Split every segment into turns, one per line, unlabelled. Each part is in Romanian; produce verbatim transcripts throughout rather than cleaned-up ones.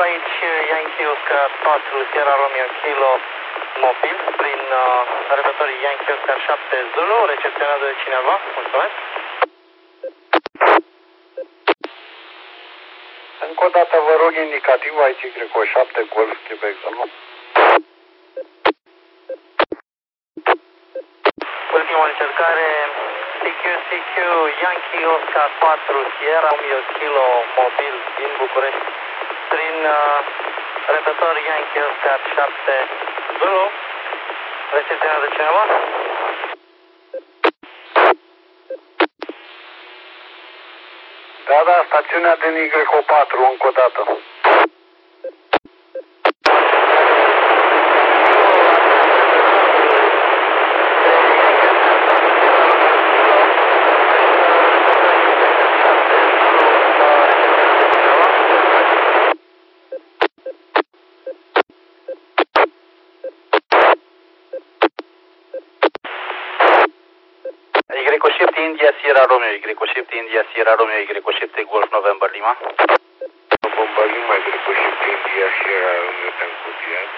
aici Yankee Oscar patru, Sierra Romeo Kilo, mobil, prin uh, repetorii Yankee Oscar șapte Zulu, recepționat de cineva, mulțumesc.
Încă o dată vă rog indicativ aici Greco șapte Golf Quebec Zulu.
Ultima încercare, C Q C Q Yankee Oscar patru, Sierra Romeo Kilo, mobil din București, prin uh, repetor Yankee Oscar șapte Zulu, recepționat de cineva?
Da, da, stațiunea din Y patru, încă o dată.
Y șapte India Sierra Romeo, Y șapte India Sierra Romeo, Y șapte Golf November Lima.
November Lima, Y șapte India Sierra Romeo, te-am copiat.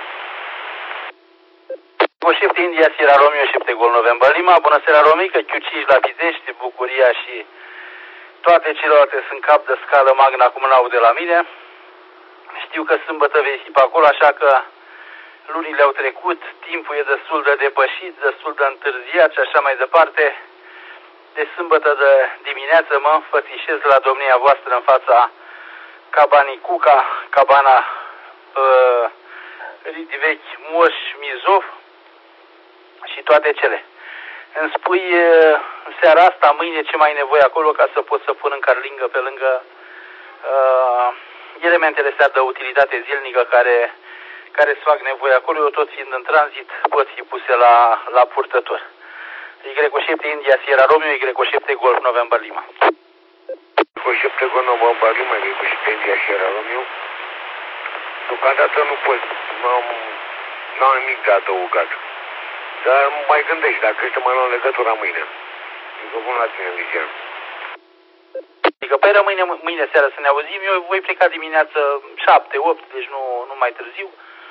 Y șapte India Sierra Romeo, șapte Golf November Lima. Bună seara, Romică, Q cinci la Bizești, Bucuria și toate celelalte sunt cap de scală magna, cum n-au de la mine. Știu că sâmbătă vei fi pe acolo, așa că lunile au trecut, timpul e destul de depășit, destul de întârziat și așa mai departe. De sâmbătă de dimineață mă înfățișez la domnia voastră în fața cabanei Cuca, cabana uh, Ridi Vechi, Moș, Mizov și toate cele. Îmi spui uh, în seara asta, mâine, ce mai ai nevoie acolo ca să pot să pun în carlingă pe lângă uh, elementele astea de utilitate zilnică care, care îți fac nevoie acolo. Eu tot fiind în tranzit pot fi puse la, la purtător. Y șapte India Sierra Romeo, Y șapte Golf November Lima.
Y șapte Golf November Lima, Y șapte India Sierra Romeo. Deocamdată nu pot, nu am nimic de adăugat. Dar mai gândești, dacă ești mai luăm legătura mâine. Adică bun la tine, Ligian.
Adică pe rămâine mâine seara să ne auzim, eu voi pleca dimineață șapte, opt, deci nu, nu mai târziu.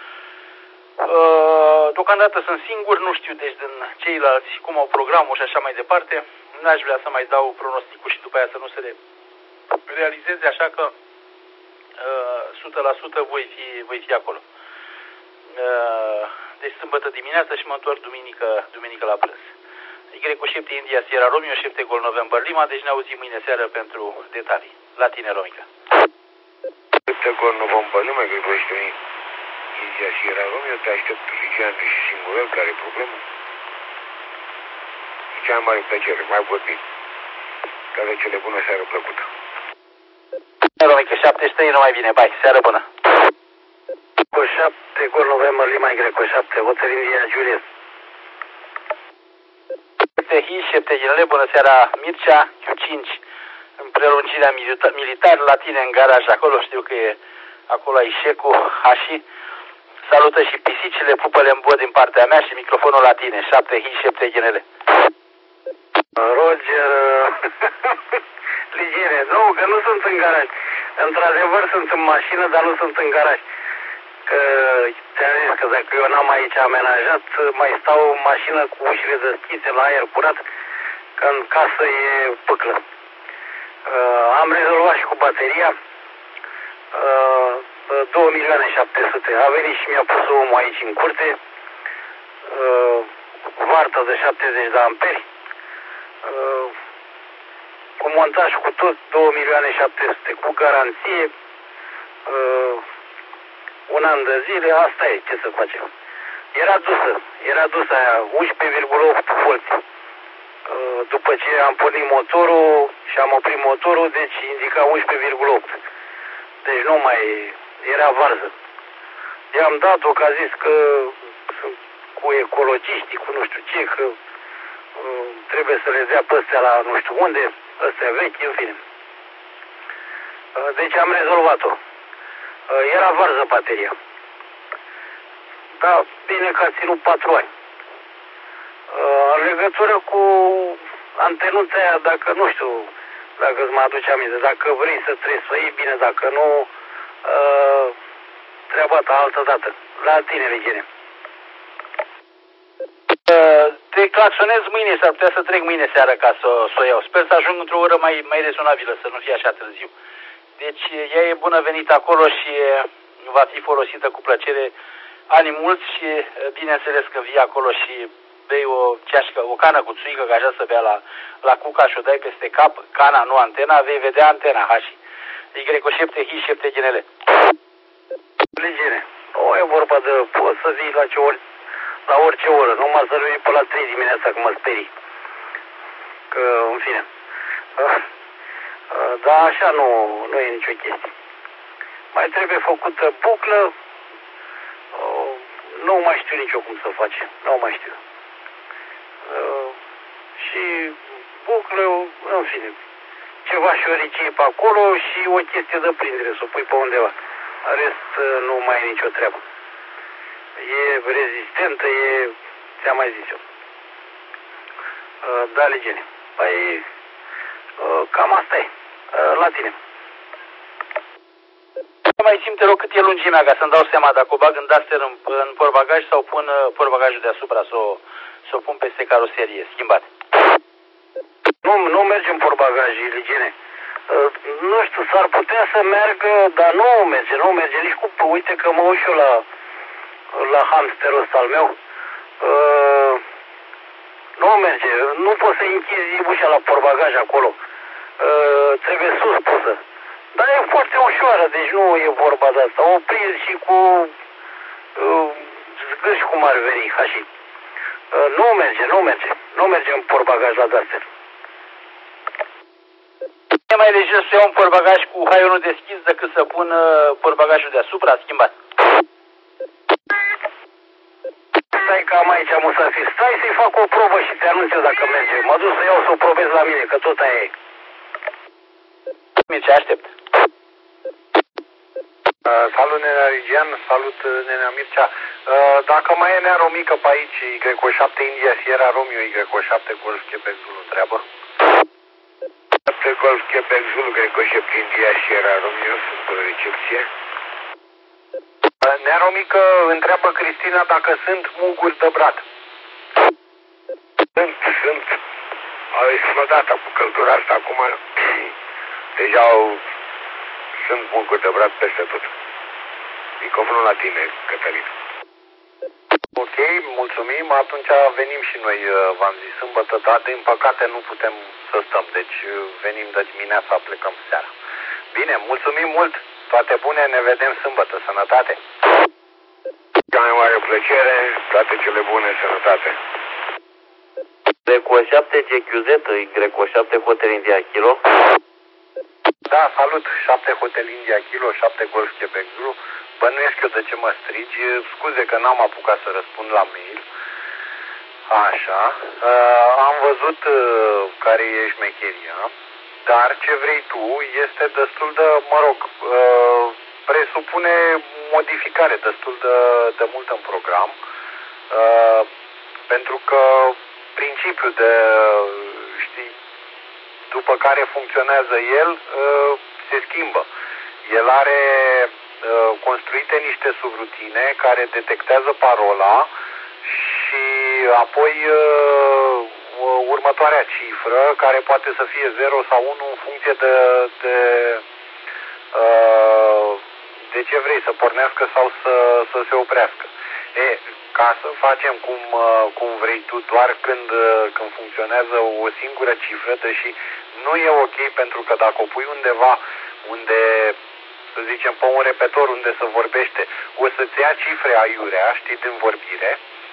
Uh, deocamdată sunt singur, nu știu deci din ceilalți cum au programul și așa mai departe. N-aș vrea să mai dau pronosticul și după aia să nu se realizeze, așa că uh, o sută la sută voi fi, voi fi acolo. Uh, deci sâmbătă dimineață și mă întorc duminică, duminică la prânz. Y șapte India Sierra Romeo, șapte Golf November Lima, deci ne auzim mâine seară pentru detalii. La tine, Romica.
șapte Golf November Lima, Y șapte India Sierra Romeo, te aștept Ligian și Singurel, care e problemă? Cea mai mare plăcere, mai vorbim. Care cele bună, seară plăcută.
Romica, șaptezeci și trei, numai bine, bai, seară bună.
Cu șapte Golf November Lima, Y șapte, Hotel India Juliet.
șapte Hi, șapte Ginele, bună seara, Mircea, Q cinci, în prelungirea militară la tine în garaj, acolo știu că e, acolo ai șecul, Hași. Salută și pisicile, pupă-le în bod din partea mea și microfonul la tine, șapte Hi, șapte Ginele.
Roger, Ligire, nu, că nu sunt în garaj. Într-adevăr sunt în mașină, dar nu sunt în garaj. Că ți-am zis că dacă eu n-am aici amenajat, mai stau în mașină cu ușile deschise la aer curat, că în casă e pâclă. Uh, am rezolvat și cu bateria. Uh, două milioane șapte sute. A venit și mi-a pus omul aici în curte. Uh, vartă de șaptezeci de amperi. Uh, cu montaj cu tot, două milioane șapte sute. Cu garanție. Uh, un an de zile, asta e, ce să facem. Era dusă, era dusă aia, unsprezece virgulă opt volți. Uh, după ce am pornit motorul și am oprit motorul, deci indica unsprezece virgulă opt. Deci nu mai era varză. I-am dat-o că a zis că sunt cu ecologiștii, cu nu știu ce, că uh, trebuie să le dea pe astea la nu știu unde, astea vechi, în fine. Uh, deci am rezolvat-o. Uh, era varză bateria. Da, bine că a ținut patru ani. Uh, în legătură cu antenuța aia, dacă nu știu, dacă îți mai aduce aminte, dacă vrei să treci să o iei bine, dacă nu, uh, treaba ta altă dată. La tine, Ligene.
Te claxonez mâine, s-ar putea să trec mâine seara ca să, să o iau. Sper să ajung într-o oră mai, mai rezonabilă, să nu fie așa târziu. Deci ea e bună venit acolo și va fi folosită cu plăcere ani mulți și bineînțeles că vii acolo și bei o ceașcă, o cană cu țuică, ca așa să bea la, la cuca și o dai peste cap, cana, nu antena, vei vedea antena, hași. Y șapte H șapte Ginele.
Ligene, nu e vorba de, poți să vii la ce ori, la orice oră, numai să nu vii pe la trei dimineața că mă sperii. Că, în fine. Dar așa nu, nu e nicio chestie. Mai trebuie făcută buclă, nu mai știu nici eu cum să face, nu mai știu. Și buclă, în fine, ceva șoricie pe acolo și o chestie de prindere, să o pui pe undeva. În rest, nu mai e nicio treabă. E rezistentă, e, ți-am mai zis eu. Da, Ligene. Păi, cam asta e. La tine.
Mai simte rog cât e lungimea ca să-mi dau seama dacă o bag în duster în, în portbagaj sau pun uh, portbagajul deasupra să o, să o pun peste caroserie, schimbat.
Nu, nu merge în portbagaj, Ligene. Uh, nu știu, s-ar putea să meargă, dar nu merge, nu merge nici cu... Uite că mă uit eu la, la hamsterul ăsta al meu. Uh, nu merge, nu poți să închizi ușa la portbagaj acolo. Uh, trebuie sus pusă. Dar e foarte ușoară, deci nu e vorba de asta. O prinzi și cu uh, zgâși cum ar veni, ca și. Uh, nu merge, nu merge. Nu merge în portbagaj la Duster.
E mai lejer să iau un portbagaj cu haionul deschis decât să pun uh, portbagajul deasupra, schimbat.
Stai că am aici musafir. Stai să-i fac o probă și te anunț eu dacă merge. Mă duc să iau să o probez la mine, că tot aia e.
Mircea, aștept.
Uh, salut, nenea Rigian, salut, nenea Mircea. Uh, dacă mai e nea Romică pe aici, Y șapte India Sierra Romeo, Y șapte Golf Quebec Zulu, treabă?
șapte Golf Quebec Zulu, Y șapte India Sierra Romeo, sunt pe recepție.
Uh, nea Romică întreabă Cristina dacă sunt muguri de brat.
Sunt, sunt. Au explodat cu căldura asta acum. Deja au... sunt muguri de brat peste tot. Microfonul la tine, Cătălin.
Ok, mulțumim. Atunci venim și noi, v-am zis, sâmbătă, dar din păcate nu putem să stăm. Deci venim de dimineața, plecăm seara. Bine, mulțumim mult. Toate bune, ne vedem sâmbătă. Sănătate!
Cea mai mare plăcere, toate cele bune, sănătate.
Y șapte G Q Z, Y șapte Hotel India Kilo.
Da, salut, șapte Hotel India Kilo, șapte Golf Quebec Zulu. Bănuiesc eu de ce mă strigi, scuze că n-am apucat să răspund la mail. Așa, uh, am văzut uh, care e șmecheria, dar ce vrei tu este destul de, mă rog, uh, presupune modificare destul de, de mult în program, uh, pentru că principiul de, știi, după care funcționează el, se schimbă. El are construite niște subrutine care detectează parola și apoi următoarea cifră, care poate să fie zero sau unu în funcție de, de, de ce vrei, să pornească sau să, să se oprească. E, ca să facem cum, cum vrei tu, doar când, când funcționează o singură cifră, deși nu e ok, pentru că dacă o pui undeva unde, să zicem, pe un repetor unde se vorbește, o să-ți ia cifre aiurea, știi, din vorbire.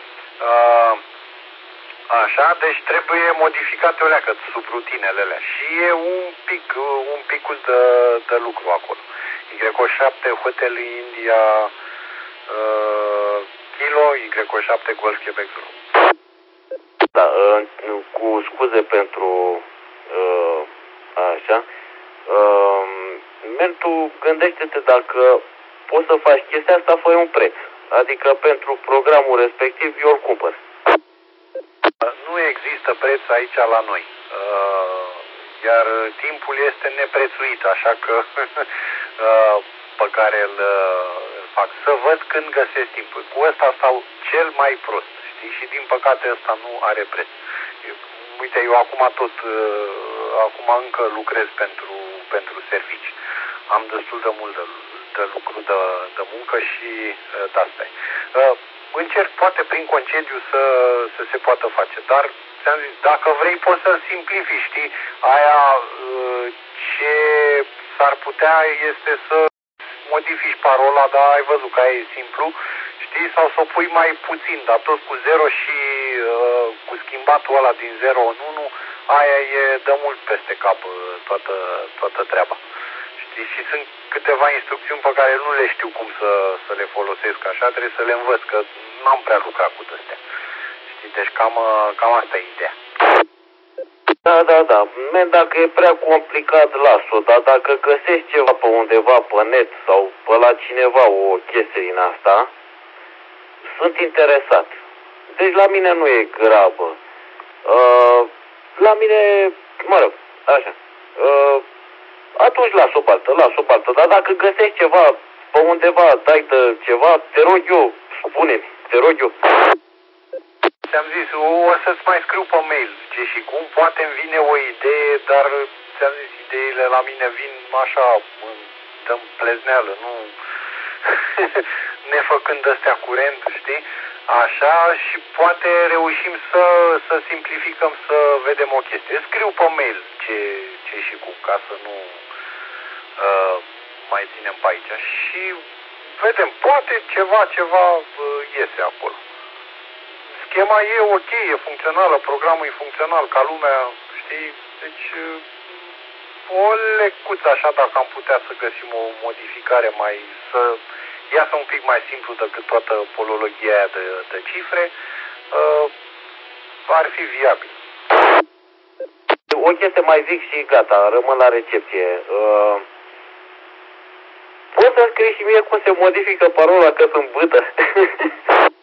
Așa, deci trebuie modificate o leacă subrutinele alea. Și e un pic, un picul de, de lucru acolo. Y șapte Hotel India uh, Kilo, Y șapte Golf Quebec Zulu.
Da, uh, cu scuze pentru uh, așa. Uh, merg, tu gândește-te dacă poți să faci chestia asta fără un preț. Adică pentru programul respectiv eu îl cumpăr.
Nu există preț aici la noi. Uh, iar timpul este neprețuit, așa că uh, pe care îl, îl fac, să văd când găsesc timpul. Cu ăsta stau cel mai prost, știi? Și din păcate ăsta nu are preț. Eu, uite, eu acum tot, uh, acum încă lucrez pentru, pentru servici. Am destul de mult de, de lucru, de, de muncă și uh, de-asta uh, încerc poate prin concediu să, să se poată face, dar ți-am zis, dacă vrei poți să simplifici, știi? Aia uh, ce s-ar putea este să modifici parola, dar ai văzut că aia e simplu, știi? Sau să o pui mai puțin, dar tot cu zero și uh, cu schimbatul ăla din zero în unu, aia e de mult peste cap uh, toată, toată treaba. Știi? Și sunt câteva instrucțiuni pe care nu le știu cum să, să le folosesc așa, trebuie să le învăț, că n-am prea lucrat cu astea. Știi? Deci cam, cam asta e ideea.
Da, da, da. Man, dacă e prea complicat, las-o, dar dacă găsești ceva pe undeva pe net sau pe la cineva o chestie din asta, sunt interesat. Deci la mine nu e grabă. Uh, la mine, mă rog, așa. Uh, atunci las-o baltă, las-o baltă. Dar dacă găsești ceva pe undeva, dai de ceva, te rog eu, spune-mi, te rog eu.
Ți-am zis, o să-ți mai scriu pe mail ce și cum, poate îmi vine o idee, dar ți-am zis, ideile la mine vin așa, dăm plezneală, nu nefăcând astea curent, știi? Așa, și poate reușim să, să simplificăm, să vedem o chestie. Scriu pe mail ce, ce și cum, ca să nu uh, mai ținem pe aici. Și vedem, poate ceva, ceva uh, iese acolo. Schema e ok, e funcțională, programul e funcțional, ca lumea, știi? Deci, o lecuță așa, dacă am putea să găsim o modificare mai, să iasă un pic mai simplu decât toată polologia aia de, de cifre, uh, ar fi viabil.
O chestie mai zic și gata, rămân la recepție. Uh, poți să scrii și mie cum se modifică parola, că sunt bâtă?